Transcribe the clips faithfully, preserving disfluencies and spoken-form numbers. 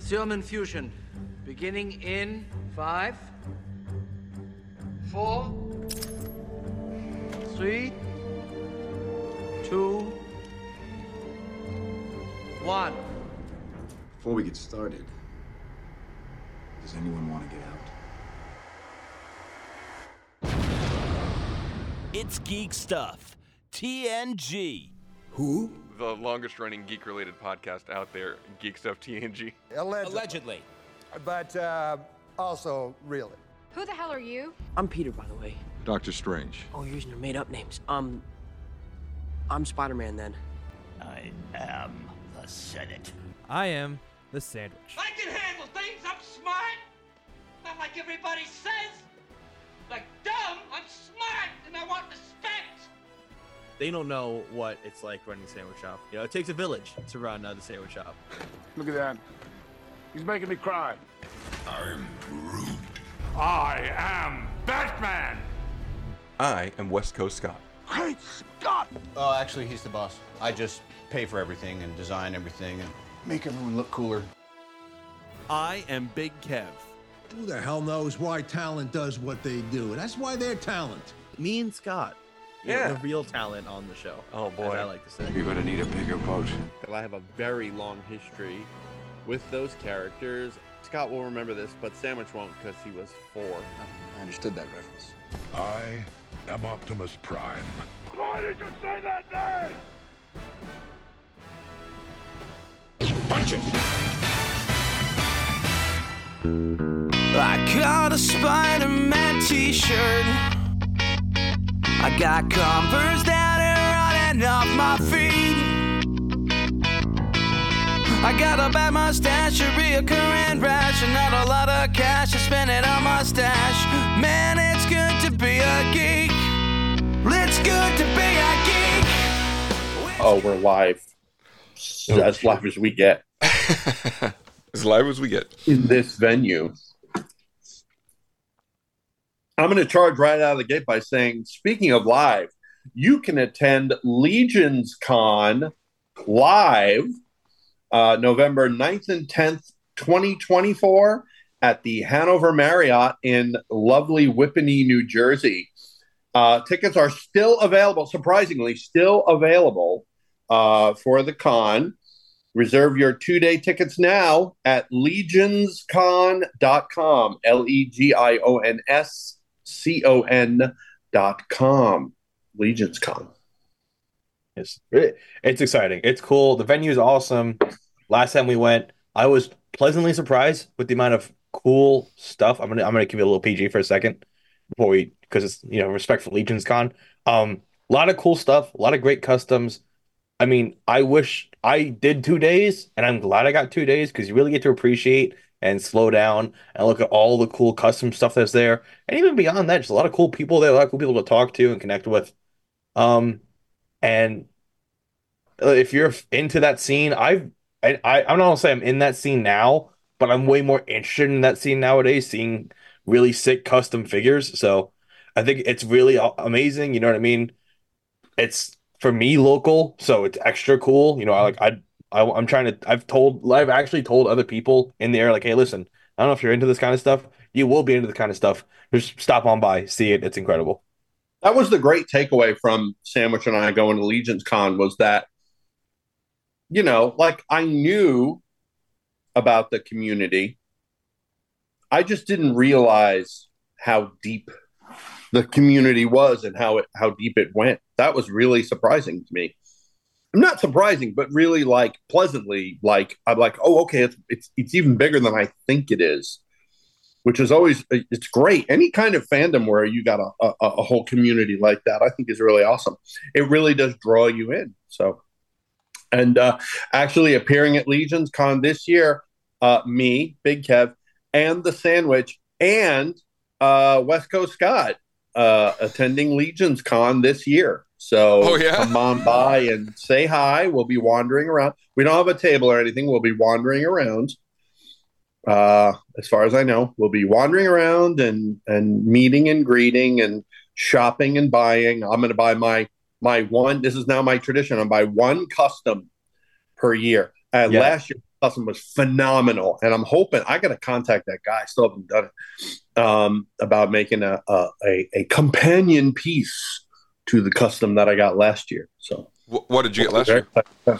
Serum infusion, beginning in five, four, three, two, one. Before we get started, does anyone want to get out? It's Geek Stuff, T N G. Who? The longest-running geek-related podcast out there, Geek Stuff T N G. Allegedly. Allegedly. But uh, also, really. Who the hell are you? I'm Peter, by the way. Doctor Strange. Oh, you're using your made-up names. Um, I'm Spider-Man, then. I am the Senate. I am the Sandwich. I can handle things. I'm smart. Not like everybody says. Like dumb, I'm smart, and I want respect. They don't know what it's like running a sandwich shop. You know, it takes a village to run uh, the sandwich shop. Look at that. He's making me cry. I'm Groot. I am Batman. I am West Coast Scott. Great Scott! Oh, actually, he's the boss. I just pay for everything and design everything and make everyone look cooler. I am Big Kev. Who the hell knows why talent does what they do? That's why they're talent. Me and Scott. Yeah. The real talent on the show. Oh, boy. As I like to say. You're gonna need a bigger boat. I have a very long history with those characters. Scott will remember this, but Sandwich won't because he was four. I understood that reference. I am Optimus Prime. Why did you say that name? Punch it! I got a Spider-Man t-shirt. I got Converse that are running off my feet. I got a bad mustache, a reoccurring rash, and not a lot of cash to spend it on my stash. Man, it's good to be a geek. It's good to be a geek. Oh, we're live. Oh, as live as we get. As live as we get. In this venue. I'm going to charge right out of the gate by saying, speaking of live, you can attend Legions Con live uh, November ninth and tenth, twenty twenty-four at the Hanover Marriott in lovely Whippany, New Jersey. Uh, tickets are still available, surprisingly, still available uh, for the con. Reserve your two-day tickets now at legions con dot com, L E G I O N S C O N dot com. Legions Con. It's, it's exciting. It's cool. The venue is awesome. Last time we went, I was pleasantly surprised with the amount of cool stuff. I'm gonna I'm gonna give you a little P G for a second before we, because it's, you know, respect for Legions Con. Um, a lot of cool stuff, a lot of great customs. I mean, I wish I did two days, and I'm glad I got two days because you really get to appreciate and slow down and look at all the cool custom stuff that's there. And even beyond that, just a lot of cool people there, a lot of cool people to talk to and connect with. Um, and if you're into that scene, I've, I, I, I'm not gonna say I'm in that scene now, but I'm way more interested in that scene nowadays, seeing really sick custom figures. So I think it's really amazing. You know what I mean? It's, for me, local, so it's extra cool. You know, I like, I, I, I'm trying to, I've told, I've actually told other people in there, like, hey, listen, I don't know if you're into this kind of stuff. You will be into the kind of stuff. Just stop on by, see it. It's incredible. That was the great takeaway from Sandwich and I going to Legions Con, was that, you know, like, I knew about the community. I just didn't realize how deep the community was and how it, how deep it went. That was really surprising to me. Not surprising, but really, like, pleasantly, like, I'm like, oh, okay, it's it's it's even bigger than I think it is, which is always, it's great. Any kind of fandom where you got a, a, a whole community like that, I think is really awesome. It really does draw you in. So, and uh, actually appearing at Legions Con this year, uh, me, Big Kev, and the Sandwich, and uh, West Coast Scott uh, attending Legions Con this year. So oh, yeah? come on by and say hi. We'll be wandering around. We don't have a table or anything. We'll be wandering around. Uh, as far as I know, we'll be wandering around and, and meeting and greeting and shopping and buying. I'm going to buy my, my one. This is now my tradition. I buy one custom per year. And Yeah. last year, custom was phenomenal, and I'm hoping I got to contact that guy. I still haven't done it um, about making a, a a a companion piece to the custom that I got last year. So, what, what did you get last year?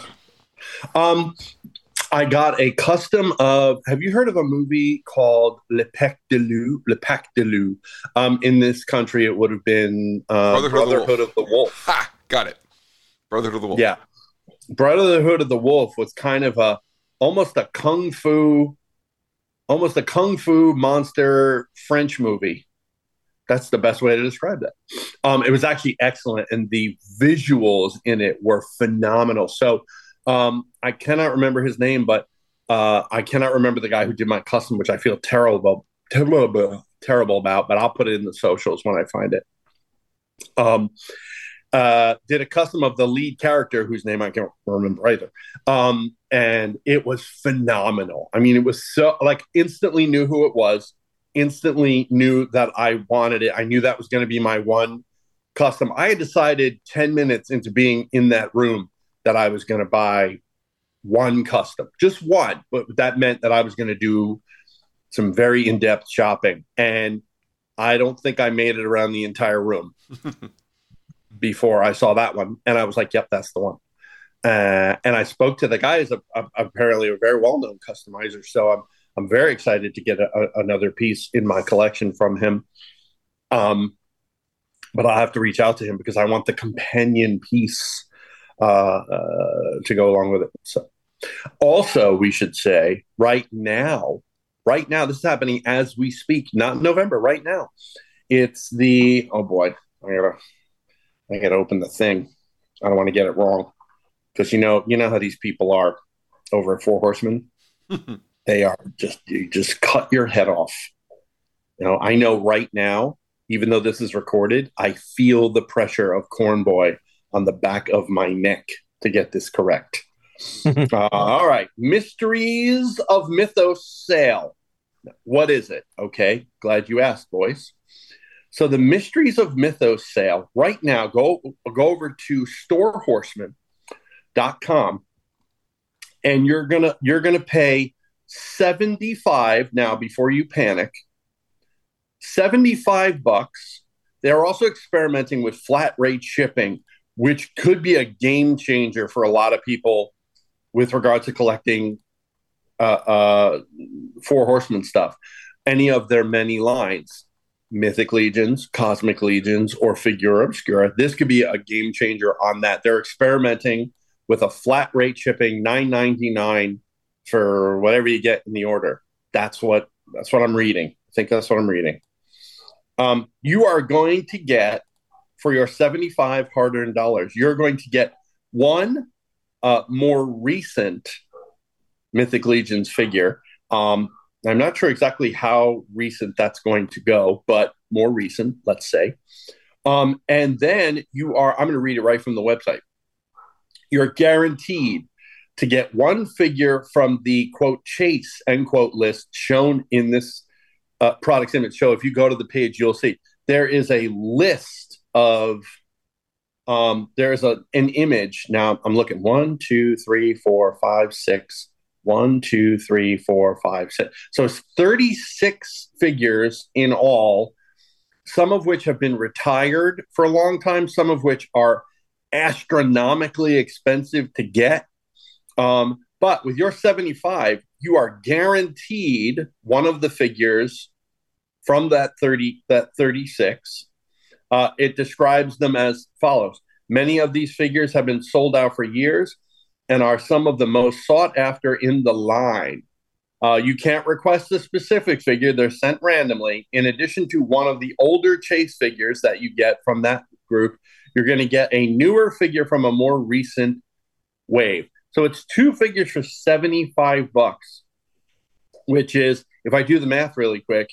Um, I got a custom of. Have you heard of a movie called Le Pacte de Loup? Le Pacte de Loup. Um, in this country, it would have been uh, Brotherhood, Brotherhood of, the of the Wolf. Ha! Got it. Brotherhood of the Wolf. Yeah, Brotherhood of the Wolf was kind of a almost a kung fu, almost a kung fu monster French movie. That's the best way to describe that. Um, it was actually excellent, and the visuals in it were phenomenal. So um, I cannot remember his name, but uh, I cannot remember the guy who did my custom, which I feel terrible, terrible, terrible about. But I'll put it in the socials when I find it. Um, uh, did a custom of the lead character whose name I can't remember either. Um, and it was phenomenal. I mean, it was so like instantly knew who it was, instantly knew that I wanted it. I knew that was going to be my one custom. I had decided ten minutes into being in that room that I was going to buy one custom, just one, but that meant that I was going to do some very in-depth shopping. And I don't think I made it around the entire room before I saw that one. And I was like, yep, that's the one. Uh, and I spoke to the guy as a, a, apparently a very well-known customizer. So I'm, I'm very excited to get a, a, another piece in my collection from him. Um, but I'll have to reach out to him because I want the companion piece uh, uh, to go along with it. So also, we should say right now, right now, this is happening as we speak, not in November, right now. It's the, oh boy, I gotta, I gotta open the thing. I don't want to get it wrong. Because you know, you know how these people are over at Four Horsemen. They are just you just cut your head off. You know, I know right now, even though this is recorded, I feel the pressure of Corn Boy on the back of my neck to get this correct. uh, all right, Mysteries of Mythos sale. What is it? Okay, glad you asked, boys. So the Mysteries of Mythos sale right now. Go go over to Store Horseman. Dot com, and you're gonna you're gonna pay seventy-five now before you panic. seventy-five bucks. They're also experimenting with flat rate shipping, which could be a game changer for a lot of people with regard to collecting uh, uh, Four Horsemen stuff. Any of their many lines, Mythic Legions, Cosmic Legions, or Figura Obscura. This could be a game changer on that. They're experimenting with a flat rate shipping, nine ninety-nine for whatever you get in the order. That's what that's what I'm reading. I think that's what I'm reading. Um, you are going to get, for your seventy-five hard-earned dollars, you're going to get one uh, more recent Mythic Legions figure. Um, I'm not sure exactly how recent that's going to go, but more recent, let's say. Um, and then you are, I'm going to read it right from the website. You're guaranteed to get one figure from the, quote, chase, end quote, list shown in this uh, products image. So if you go to the page, you'll see there is a list of, um, there's a an image. Now I'm looking one, two, three, four, five, six, one, two, three, four, five, six. So it's thirty-six figures in all, some of which have been retired for a long time, some of which are astronomically expensive to get. Um, but with your seventy-five, you are guaranteed one of the figures from that thirty, that thirty-six. Uh, it describes them as follows. Many of these figures have been sold out for years and are some of the most sought after in the line. Uh, you can't request a specific figure. They're sent randomly. In addition to one of the older chase figures that you get from that group, you're going to get a newer figure from a more recent wave. So it's two figures for seventy-five bucks, which is, if I do the math really quick,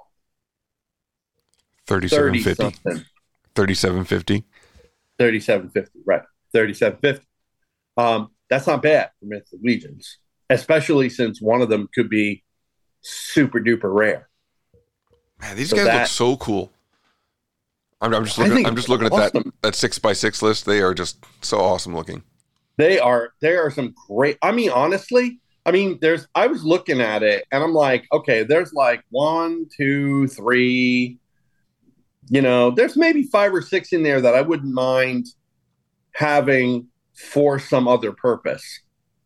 thirty-seven fifty. thirty-seven fifty. thirty-seven fifty, right. thirty-seven fifty. Um, that's not bad for Mythic Legions, especially since one of them could be super duper rare. Man, these so guys that, look so cool. I'm, I'm just looking. I'm just looking at awesome. that that six by six list. They are just so awesome looking. They are. They are some great. I mean, honestly, I I mean, there's. I was looking at it, and I'm like, okay, there's like one, two, three. You know, there's maybe five or six in there that I wouldn't mind having for some other purpose.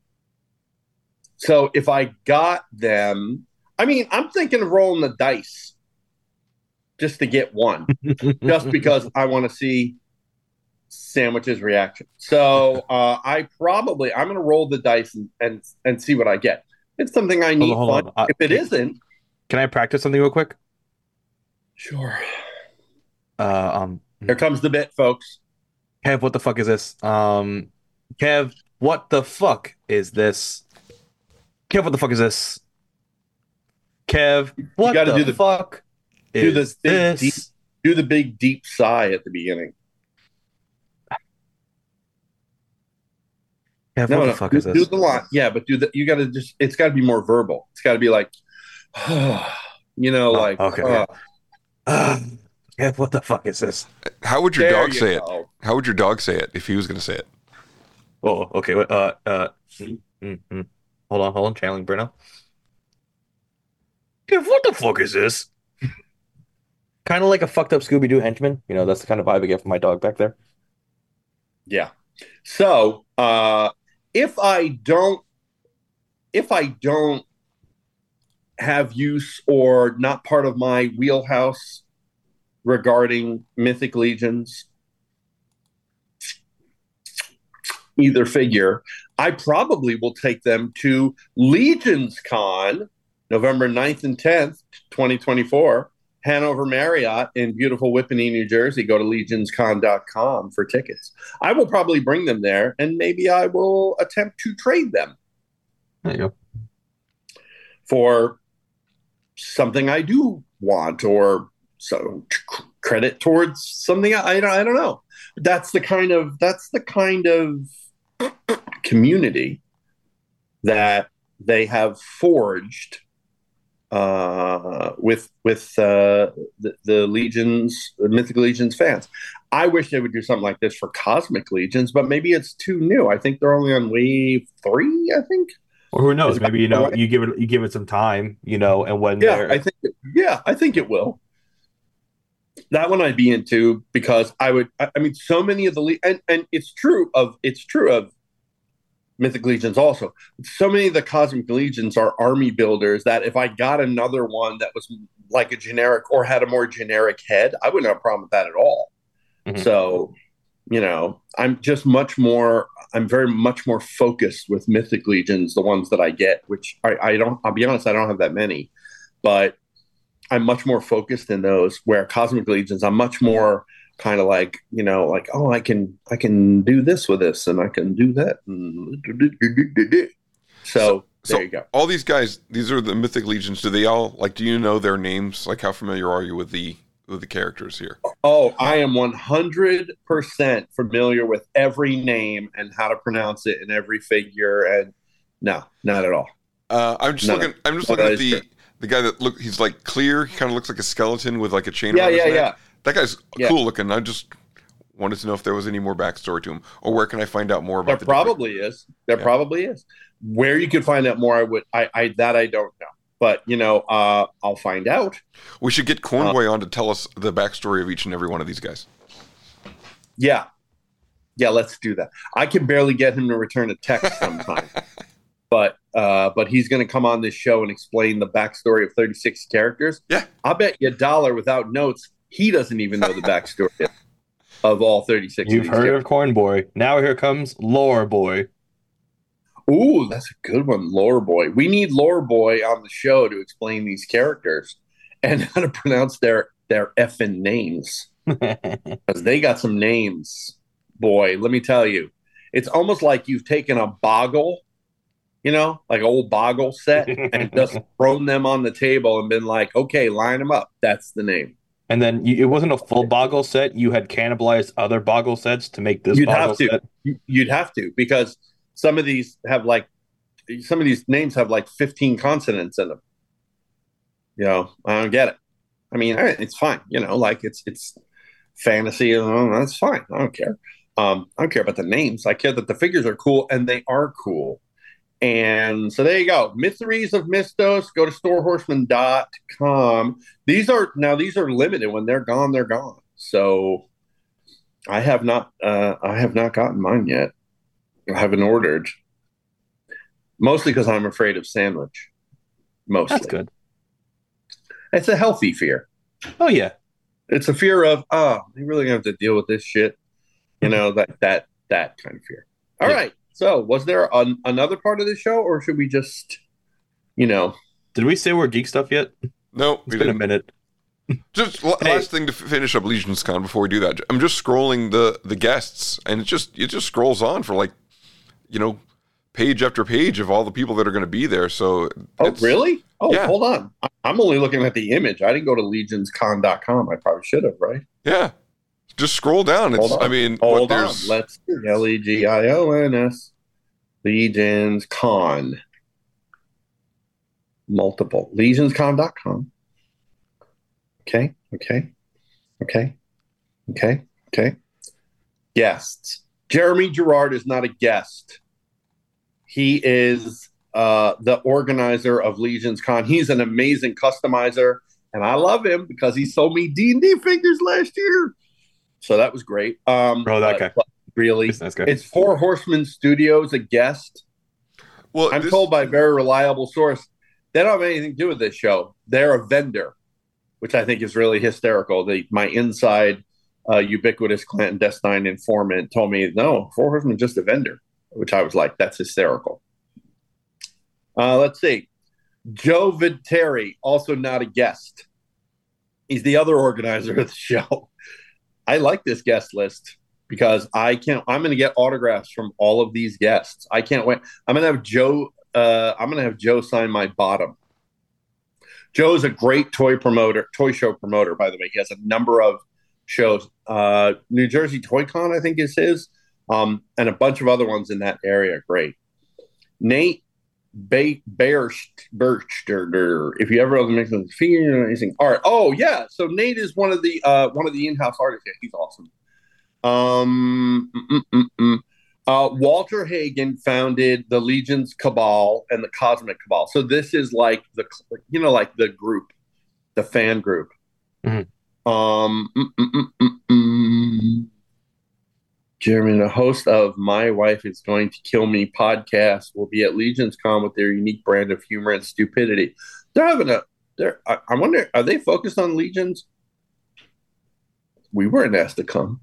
So if I got them, I mean, I'm thinking of rolling the dice just to get one, just because I want to see Sandwich's reaction. So uh, I probably I'm going to roll the dice and, and and see what I get. It's something I need. Hold on, hold on. If it can, isn't, can I practice something real quick? Sure. Uh, um, here comes the bit, folks. Kev, what the fuck is this? Um, Kev, what the fuck is this? Kev, what the fuck is this? Kev, what you gotta the, do the fuck do is the big, this? Deep, do the big deep sigh at the beginning. Kev, no, what no, the fuck do, is this? Do the line, yeah, but do the. You got to just. It's got to be more verbal. It's got to be like, you know, Oh, like. okay. uh, Uh, Kev, what the fuck is this? How would your There dog you say go. it? How would your dog say it if he was going to say it? Oh, okay. wait, Uh, uh, mm, mm, mm. hold on, hold on, channeling Bruno. Kev, what the fuck is this? Kind of like a fucked up Scooby Doo henchman. You know, that's the kind of vibe I get from my dog back there. Yeah. So, uh, if I don't, if I don't have use or not part of my wheelhouse regarding Mythic Legions, either figure, I probably will take them to Legions Con, November ninth and tenth, twenty twenty-four, Hanover Marriott in beautiful Whippany, New Jersey. Go to legions con dot com for tickets. I will probably bring them there, and maybe I will attempt to trade them. There you go. For something I do want, or so credit towards something I, I don't I don't know. That's the kind of that's the kind of community that they have forged uh, with with uh, the, the Legions, the Mythic Legions fans. I wish they would do something like this for Cosmic Legions, but maybe it's too new. I think they're only on wave three. I think. Or who knows? Is Maybe you that know right? you give it you give it some time, you know, and when Yeah, they're I think. It, yeah, I think it will. That one I'd be into because I would. I, I mean, so many of the le- and and it's true of it's true of Mythic Legions also. So many of the Cosmic Legions are army builders that if I got another one that was like a generic or had a more generic head, I wouldn't have a problem with that at all. Mhm. So, you know, I'm just much more. I'm very much more focused with Mythic Legions, the ones that I get, which I, I don't. I'll be honest, I don't have that many, but I'm much more focused in those. Where Cosmic Legions, I'm much more kind of like, you know, like, oh, I can I can do this with this, and I can do that. So, So, there you go. All these guys, these are the Mythic Legions. Do they all like? Do you know their names? Like, how familiar are you with the with the characters here? Oh, I am one hundred percent familiar with every name and how to pronounce it in every figure. And no, not at all. Uh, I'm just No, looking. I'm just no, looking that at is the true. the guy that look. He's like clear. He kind of looks like a skeleton with like a chain Yeah, around yeah, his neck. yeah. That guy's Yeah. cool looking. I just wanted to know if there was any more backstory to him, or where can I find out more There about the different- probably is. There Yeah. probably is. Where you could find out more, I would. I, I that I don't know. But you know, uh, I'll find out. We should get Cornboy on to tell us the backstory of each and every one of these guys. Yeah, yeah. Let's do that. I can barely get him to return a text sometimes. But uh, but he's going to come on this show and explain the backstory of thirty-six characters. Yeah, I'll bet you a dollar without notes, he doesn't even know the backstory of all thirty-six. You've of these heard of Corn Boy. Now here comes Lore Boy. Ooh, that's a good one, Lore Boy. We need Lore Boy on the show to explain these characters and how to pronounce their their effing names, because they got some names. Boy, let me tell you, it's almost like you've taken a Boggle, you know, like an old Boggle set, and just thrown them on the table and been like, okay, line them up. That's the name. And then you, it wasn't a full Boggle set. You had cannibalized other Boggle sets to make this You'd Boggle have to. set. You- You'd have to, because some of these have like some of these names have like fifteen consonants in them. You know, I don't get it. I mean, all right, it's fine. You know, like it's it's fantasy, you know, that's fine. I don't care. Um, I don't care about the names. I care that the figures are cool, and they are cool. And so there you go. Mysteries of Mistos. Go to store horseman dot com. These are now these are limited. When they're gone, they're gone. So I have not uh, I have not gotten mine yet. I haven't ordered. Mostly because I'm afraid of sandwich. Mostly. That's good. It's a healthy fear. Oh yeah. It's a fear of, oh, they really have to deal with this shit. You know, that that that kind of fear. All yeah. right. So, was there an, another part of the show, or should we just, you know? Did we say we're geek stuff yet? No, it's been didn't. a minute. Just l- hey. last thing to f- finish up Legions Con before we do that. I'm just scrolling the the guests, and it just it just scrolls on for like, you know, page after page of all the people that are going to be there. So, oh really? Oh, yeah. Hold on. I'm only looking at the image. I didn't go to legions con dot com. I probably should have, right? Yeah. Just scroll down. It's, I mean, hold what, on. there's... Let's see. L E G I O N S. Legions Con. Multiple. legions con dot com. Okay. Okay. Okay. Okay. Okay. Guests. Jeremy Gerard is not a guest. He is uh, the organizer of Legions Con. He's an amazing customizer, and I love him because he sold me D and D figures last year. So that was great. Um, Bro, that guy. Really? Nice guy. It's Four Horsemen Studios, a guest. Well, I'm this... told by a very reliable source, they don't have anything to do with this show. They're a vendor, which I think is really hysterical. The, my inside uh, ubiquitous clandestine informant told me, no, Four Horsemen is just a vendor, which I was like, that's hysterical. Uh, let's see. Joe Viteri, also not a guest. He's the other organizer of the show. I like this guest list because I can't. I'm going to get autographs from all of these guests. I can't wait. I'm going to have Joe. Uh, I'm going to have Joe sign my bottom. Joe's a great toy promoter, toy show promoter. By the way, he has a number of shows. Uh, New Jersey Toy Con, I think, is his, um, and a bunch of other ones in that area. Great. Nate Ba- Berchter. If you ever have mix with figure anything art. Oh yeah, so Nate is one of the uh, one of the in-house artists. Yeah, he's awesome. Um, mm, mm, mm. Uh, Walter Hagen founded the Legions Cabal and the Cosmic Cabal. So this is like the you know like the group, the fan group. Mm-hmm. Um, mm, mm, mm, mm, mm. Jeremy, the host of My Wife Is Going to Kill Me podcast, will be at Legions Con with their unique brand of humor and stupidity. They're having a, they're, I, I wonder, are they focused on Legions? We weren't asked to come.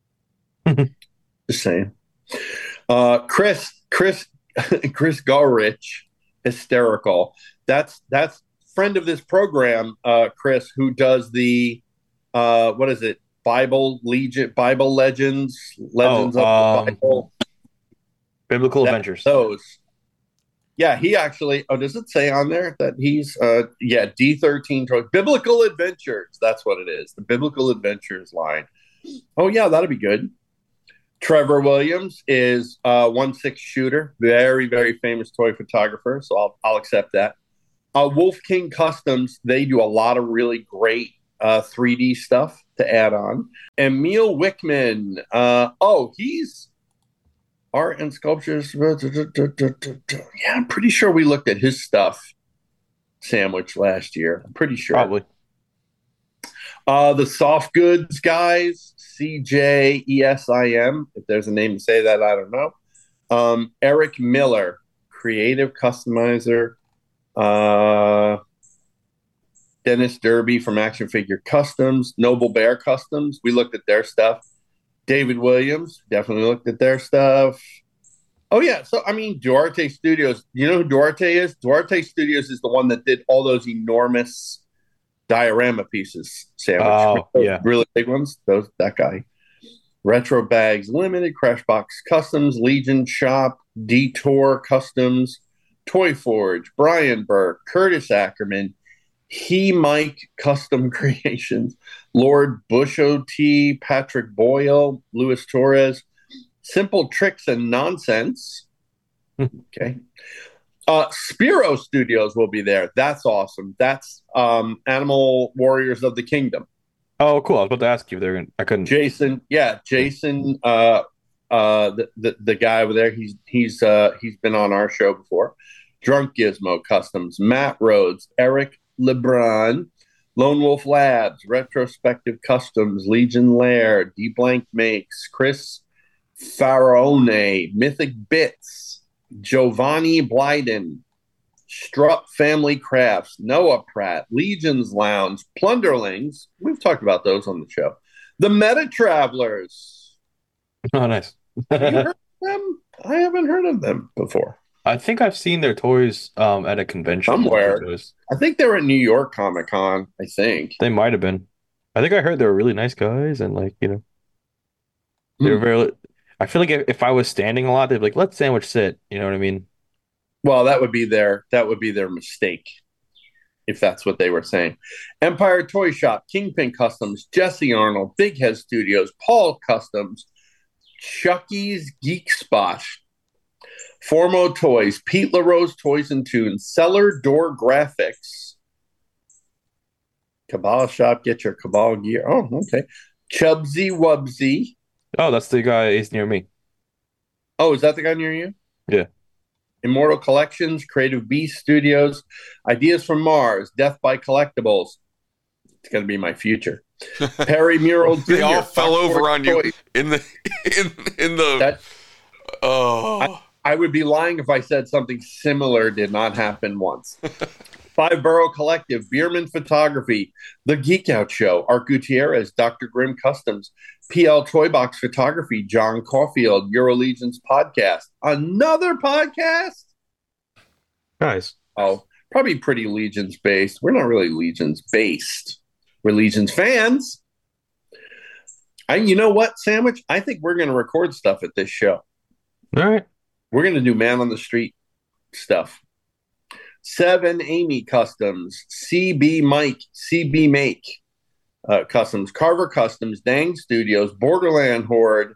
Just saying. Uh, Chris, Chris, Chris Garrich, hysterical. That's, that's friend of this program, uh, Chris, who does the, uh, what is it? Bible Legion, Bible Legends, Legends oh, of um, the Bible, Biblical that, Adventures. Those, yeah, he actually. Oh, does it say on there that he's? Uh, yeah, D thirteen toys, Biblical Adventures. That's what it is. The Biblical Adventures line. Oh yeah, that'll be good. Trevor Williams is uh, one six shooter, very very famous toy photographer. So I'll I'll accept that. Uh, Wolf King Customs. They do a lot of really great uh, three D stuff to add on. Emil Wickman. Uh, oh, he's art and sculptures. Yeah, I'm pretty sure we looked at his stuff sandwich last year. I'm pretty sure. Probably. Uh, the soft goods guys, C J E S I M. If there's a name to say that, I don't know. Um, Eric Miller, creative customizer. Uh, Dennis Derby from Action Figure Customs, Noble Bear Customs. We looked at their stuff. David Williams, definitely looked at their stuff. Oh, yeah. So, I mean, Duarte Studios. You know who Duarte is? Duarte Studios is the one that did all those enormous diorama pieces, sandwich. Oh, those yeah. Really big ones. Those That guy. Retro Bags Limited, Crashbox Customs, Legion Shop, Detour Customs, Toy Forge, Brian Burke, Curtis Ackerman, He Mike Custom Creations, Lord Bush O T, Patrick Boyle, Luis Torres, Simple Tricks and Nonsense. Okay. Uh, Spiro Studios will be there. That's awesome. That's um, Animal Warriors of the Kingdom. Oh, cool. I was about to ask you if they're going to, I couldn't. Jason, yeah, Jason uh, uh, the, the the guy over there. He's he's uh, he's been on our show before. Drunk Gizmo Customs, Matt Rhodes, Eric LeBron, Lone Wolf Labs, Retrospective Customs, Legion Lair, D Blank Makes, Chris Faraone, Mythic Bits, Giovanni Blyden, Strutt Family Crafts, Noah Pratt, Legion's Lounge, Plunderlings. We've talked about those on the show. The Meta Travelers. Oh, nice. Have you heard of them? I haven't heard of them before. I think I've seen their toys um, at a convention somewhere. I think they were at New York Comic Con. I think they might have been. I think I heard they were really nice guys, and like you know, they were very. I feel like if, if I was standing a lot, they'd be like, "Let's sandwich sit." You know what I mean? Well, that would be their that would be their mistake, if that's what they were saying. Empire Toy Shop, Kingpin Customs, Jesse Arnold, Big Head Studios, Paul Customs, Chucky's Geek Spot, Formo Toys, Pete LaRose Toys and Tunes, Cellar Door Graphics, Cabal Shop, get your Cabal gear. Oh, okay. Chubsy Wubsy. Oh, that's the guy. He's near me. Oh, is that the guy near you? Yeah. Immortal Collections, Creative Beast Studios, Ideas from Mars, Death by Collectibles. It's going to be my future. Perry Mural Junior They all fell Fox over Force on you Toys. in the in in the. That, oh, I, I would be lying if I said something similar did not happen once. Five Borough Collective, Bierman Photography, The Geek Out Show, Art Gutierrez, Doctor Grimm Customs, P L Toy Box Photography, John Caulfield, Eurolegion's Podcast. Another podcast? Nice. Oh, probably pretty Legions based. We're not really Legions based. We're Legions fans. And you know what, Sandwich? I think we're going to record stuff at this show. All right. We're going to do man on the street stuff. Seven Amy Customs, C B Mike, C B Make uh, Customs, Carver Customs, Dang Studios, Borderland Horde,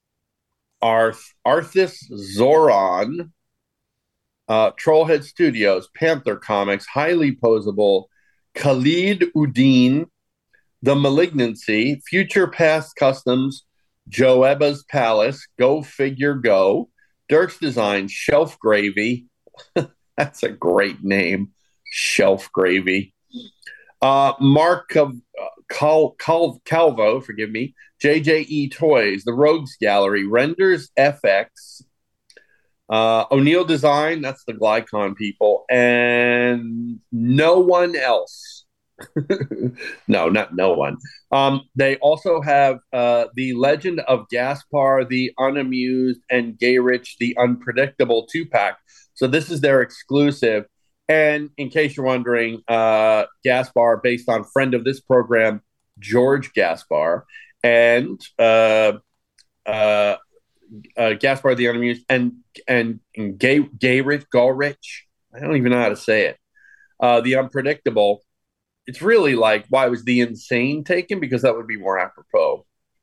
Arth, Arthas Zoran, uh, Trollhead Studios, Panther Comics, Highly Posable, Khalid Udin, The Malignancy, Future Past Customs, Joeba's Palace, Go Figure Go, Dirk's Design, Shelf Gravy. That's a great name, Shelf Gravy. Uh, Mark of uh, Cal, Cal, Calvo, forgive me. J J E Toys, The Rogues Gallery, Renders F X, uh, O'Neill Design, that's the Glycon people, and no one else. No, not no one. Um, they also have uh, The Legend of Gaspar, The Unamused, and Gay Rich, The Unpredictable two-pack. So this is their exclusive. And in case you're wondering, uh, Gaspar, based on friend of this program, George Gaspar, and uh, uh, uh, Gaspar the Unamused, and and, and Gay, Gay Rich, Gulrich, I don't even know how to say it, uh, The Unpredictable. It's really like, why was The Insane taken? Because that would be more apropos.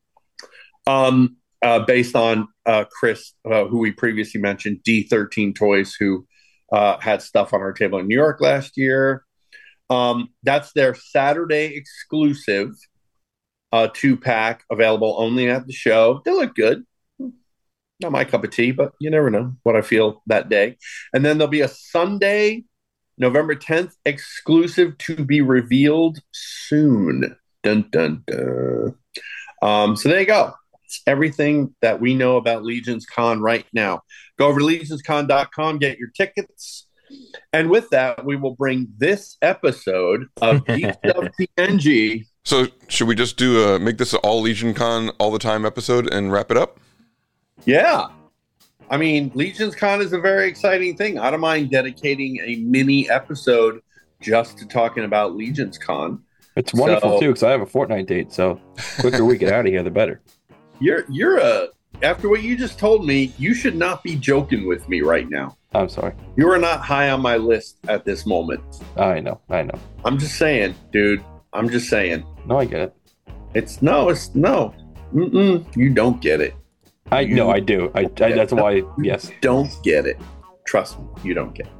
Um, uh, based on uh, Chris, uh, who we previously mentioned, D thirteen Toys, who uh, had stuff on our table in New York last year. Um, that's their Saturday exclusive uh, two-pack, available only at the show. They look good. Not my cup of tea, but you never know what I feel that day. And then there'll be a Sunday, November tenth, exclusive to be revealed soon. Dun, dun, dun. Um, so there you go. It's everything that we know about Legions Con right now. Go over to legions con dot com, get your tickets. And with that, we will bring this episode of Geek Stuff T N G. So should we just do a, make this an all Legion Con all the time episode and wrap it up? Yeah. I mean, Legions Con is a very exciting thing. I don't mind dedicating a mini episode just to talking about Legions Con. It's wonderful So- too, because I have a Fortnite date, so quicker we get out of here, the better. You're you're a after what you just told me, you should not be joking with me right now. I'm sorry. You are not high on my list at this moment. I know, I know. I'm just saying, dude. I'm just saying. No, I get it. It's no, it's no. Mm-mm, you don't get it. I know, I do. I, I that's why. Yes. Don't get it. Trust me, you don't get it.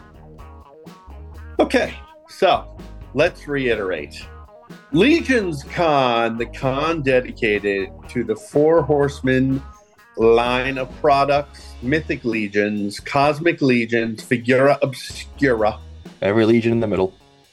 Okay, so let's reiterate. Legions Con, the con dedicated to the four horsemen line of products, Mythic Legions, Cosmic Legions, Figura Obscura. Every legion in the middle.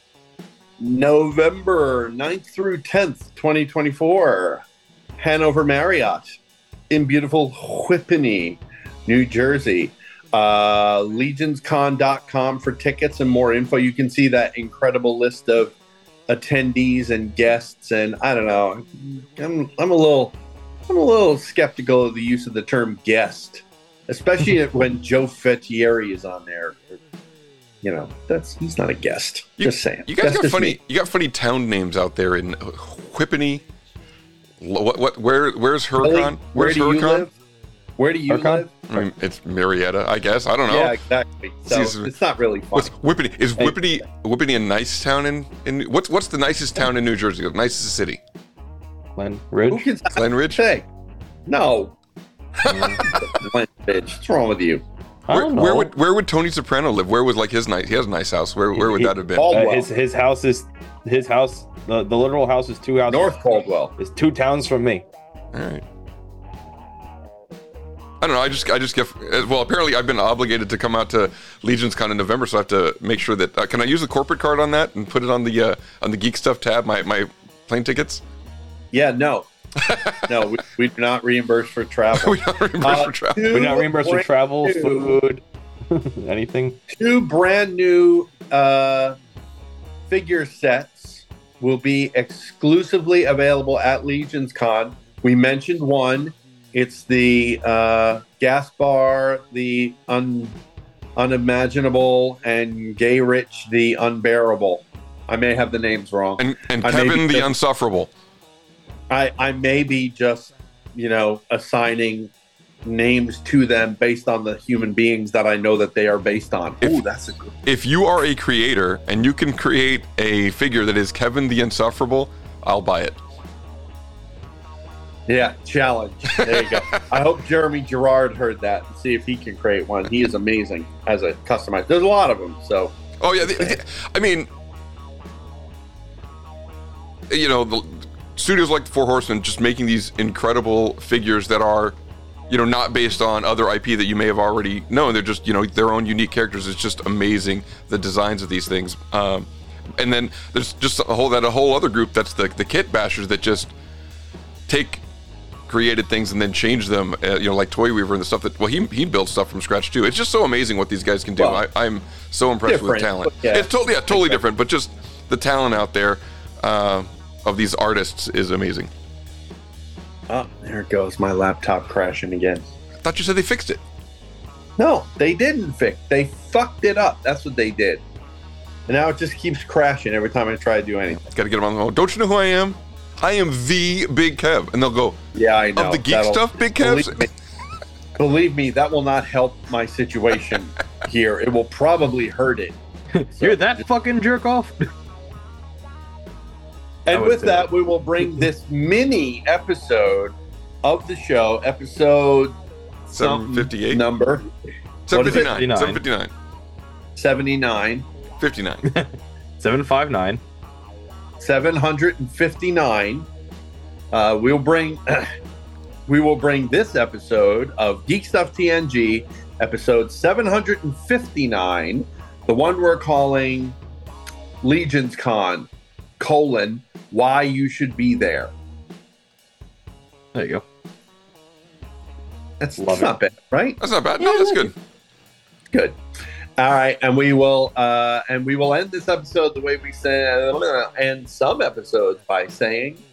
November ninth through tenth, twenty twenty-four. Hanover Marriott in beautiful Whippany, New Jersey. Uh, legions con dot com for tickets and more info. You can see that incredible list of attendees and guests. And I don't know, I'm, I'm a little, I'm a little skeptical of the use of the term guest, especially when Joe Fettieri is on there. You know, that's he's not a guest. You, just saying. You guys That's got just funny. me. You got funny town names out there in Whippany. What? What? Where? Where's Really? Hurcon? Where Where's do you Hurcon? live? Where do you Hurcon? live? I mean, it's Marietta, I guess. I don't know. Yeah, exactly. So It's- it's not really fun. What's Whippany? Is Whippany Whippany a nice town in, in what's what's the nicest town in New Jersey? The nicest city? Glen Who Ridge. can Glen Ridge? say? No. Glen Ridge. What's wrong with you? I Where, don't know. where would where would Tony Soprano live? Where was like his nice? He has a nice house. Where where would He- that have been? All- Uh, Caldwell. his his house is his house. The, the literal house is two houses. North Caldwell. It's two towns from me. All right. I don't know. I just I just get well. Apparently, I've been obligated to come out to Legions Con in November, so I have to make sure that uh, can I use the corporate card on that and put it on the uh, on the Geek Stuff tab? My my plane tickets. Yeah, no. No, we, we do not reimburse for travel. we don't reimburse Uh, for travel. two We're not reimbursed for brand travel, new- food, anything. Two brand new uh, figure sets will be exclusively available at Legions Con. We mentioned one. It's the uh, Gaspar, the un- unimaginable, and Gay Rich, the unbearable. I may have the names wrong. And and I may Kevin be the just- Unsufferable. I, I may be just, you know, assigning names to them based on the human beings that I know that they are based on. If- Oh, that's a good. If you are a creator and you can create a figure that is Kevin the Insufferable, I'll buy it. Yeah, challenge. There you go. I hope Jeremy Gerard heard that and see if he can create one. He is amazing as a customized. There's a lot of them, so Oh yeah, the, the- I mean, you know, the studios like the Four Horsemen just making these incredible figures that are, you know, not based on other I P that you may have already known. They're just, you know, their own unique characters. It's just amazing the designs of these things. Um, and then there's just a whole that a whole other group that's the the kit bashers that just take created things and then change them. Uh, you know, like Toy Weaver and the stuff that well he he builds stuff from scratch too. It's just so amazing what these guys can do. Well, I, I'm so impressed with the different, talent. but yeah. It's totally yeah, totally different, but just the talent out there uh, of these artists is amazing. oh, there it goes. My laptop crashing again. I thought you said they fixed it. No, they didn't fix. They fucked it up. That's what they did. And now it just keeps crashing every time I try to do anything. Got to get them on the phone. Don't you know who I am? I am the Big Kev, and they'll go Yeah, I know. of the geek That'll- stuff, Big Kevs. Believe me, believe me, that will not help my situation here. It will probably hurt it. You're that fucking jerk off. I And would with say that, that. we will bring this mini episode of the show, episode seven fifty-eight number seven what is it? fifty-nine seven fifty-nine seventy-nine, fifty-nine seven five nine. seven hundred fifty-nine. Uh, we'll bring we will bring this episode of Geek Stuff T N G, episode seven hundred fifty-nine, the one we're calling Legions Con, colon, why you should be there. There you go. That's, Love that's it. not bad, right? That's not bad. No, that's good. Good. All right, and we will uh, and we will end this episode the way we say, and some episodes by saying,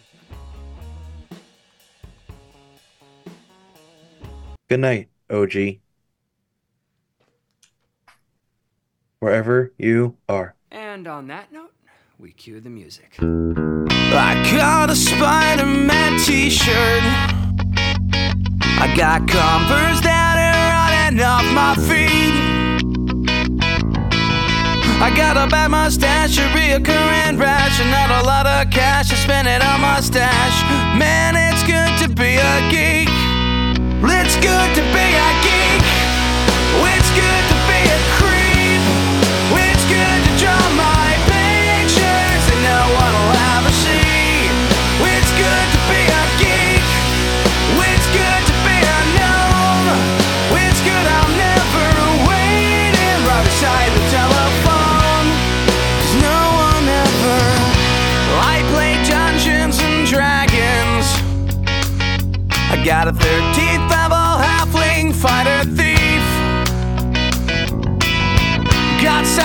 Good night, O G. Wherever you are. And on that note, we cue the music. I got a Spider-Man t-shirt. I got Converse that are running off my feet. I got a bad mustache, a reoccurring rash, and not a lot of cash to spend it on my stash. Man, it's good to be a geek. It's good to be a geek. It's good to be a creep. It's good to draw my pictures and no one will ever see. It's good to be a geek. It's good to be a no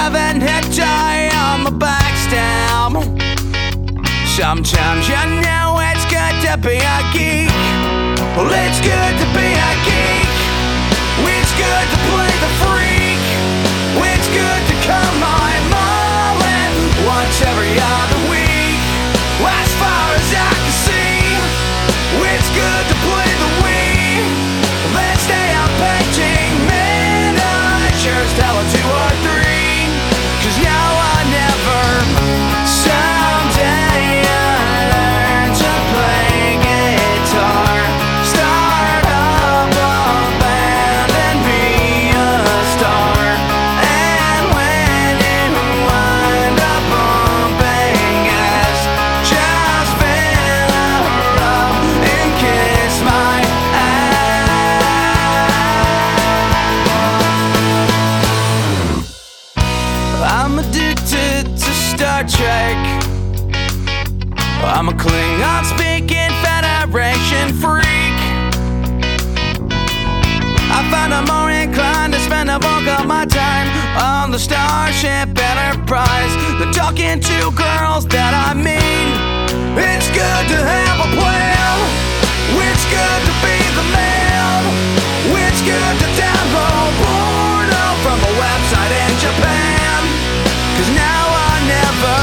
have a necktie on my backstab. Sometimes you know it's good to be a geek. Well, it's good to be a geek. It's good to play the freak. It's good to come on Mullen once every other week. As far as I can see, it's good to play the Wii. Let's stay on painting miniatures, tell it two or three. Cause now I never, someday I learn to play guitar, start up a band and be a star. And when you wind up bumping ass, just fill her up and kiss my I'm addicted to Star Trek. I'm a Klingon speaking Federation freak. I find I'm more inclined to spend a bulk of my time on the Starship Enterprise than talking to girls that I mean. It's good to have a plan. It's good to be the man. It's good to download porno from a website in Japan. Cause now I never,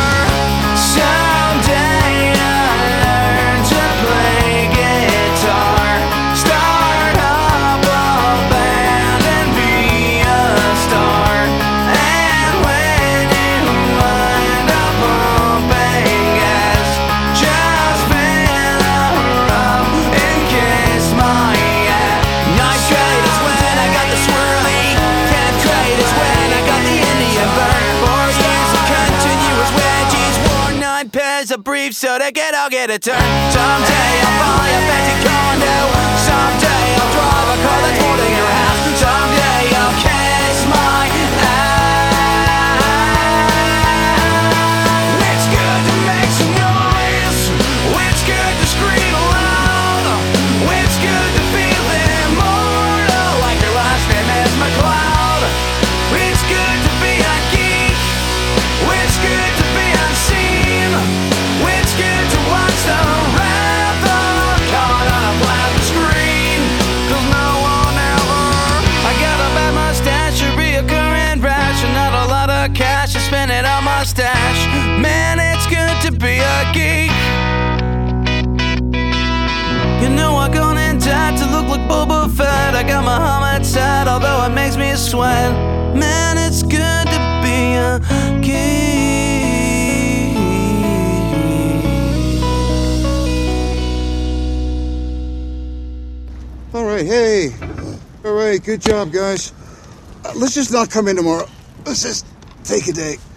someday I learn to play guitar, start up a band and be a star. And when you wind up bumping ass, just fill her up and kiss my ass. Nitrate is when I got the swirly, Chemtrade is when I got the Indian burn. Four years of continuous wedgies, wore nine pairs of briefs so they could all get a turn. Someday I'll buy a fancy condo, someday I'll drive a car that's more than your house, someday I'll kiss my ass. It's good to make some noise, it's good to scream aloud, it's good to feel immortal like your last name is McCloud. It's good to be a geek, it's good to be unseen, it's good to watch the wrath of God on a black screen. Cause no one ever, I got a bad mustache, a reoccurring rash, and not a lot of cash to spend it on mustache. Man, it's good to be a geek. You know I gone in tight to look like Boba Fett. I got my helmet set, although it makes me sweat. Man, it's good to be a geek. All right, hey. All right, good job, guys. Uh, let's just not come in tomorrow. Let's just take a day.